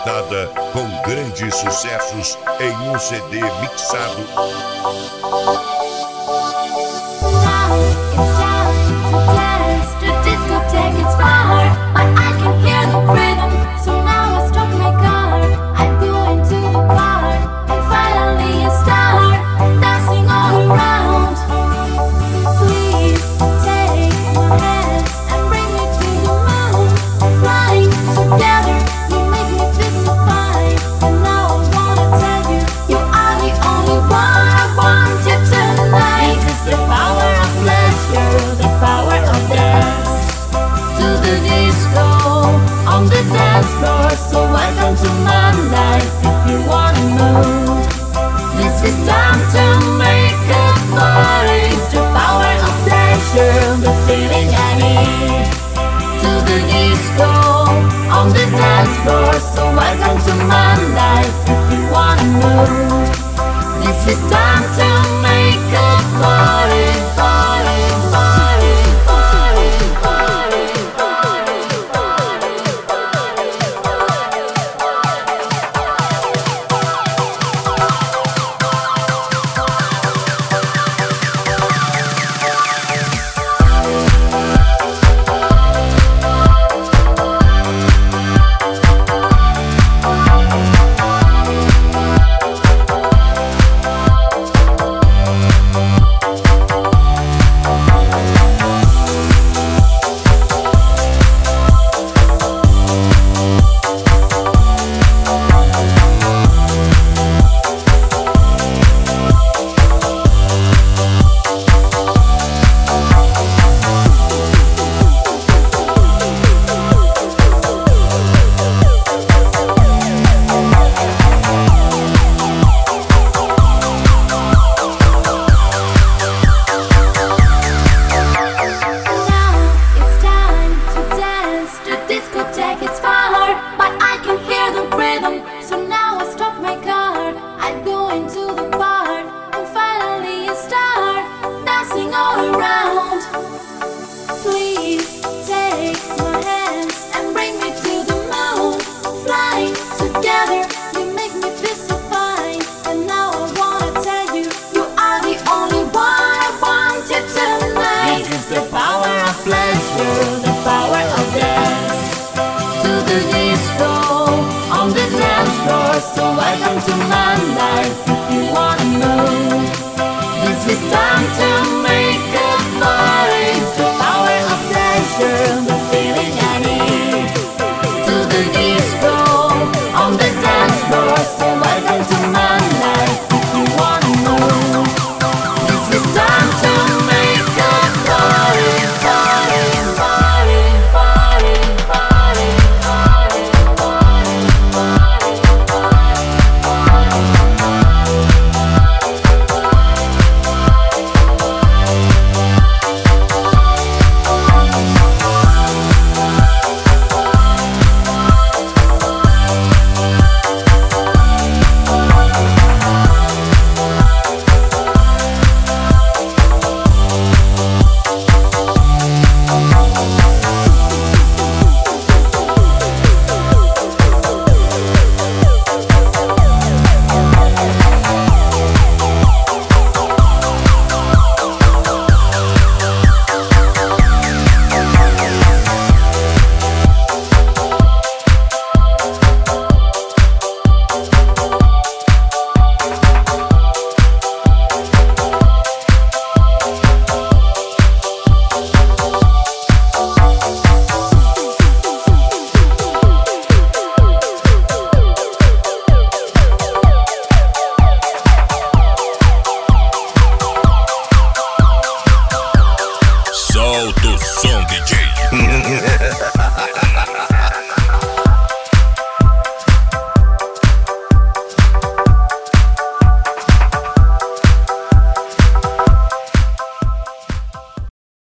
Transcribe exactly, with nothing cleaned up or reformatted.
apresentada com grandes sucessos em um C D mixado. So welcome to my life if you wanna move. This is time to make a party. It's the power of pleasure, the feeling I need. To the disco, on the dance floor. So welcome to my life if you wanna move. This is time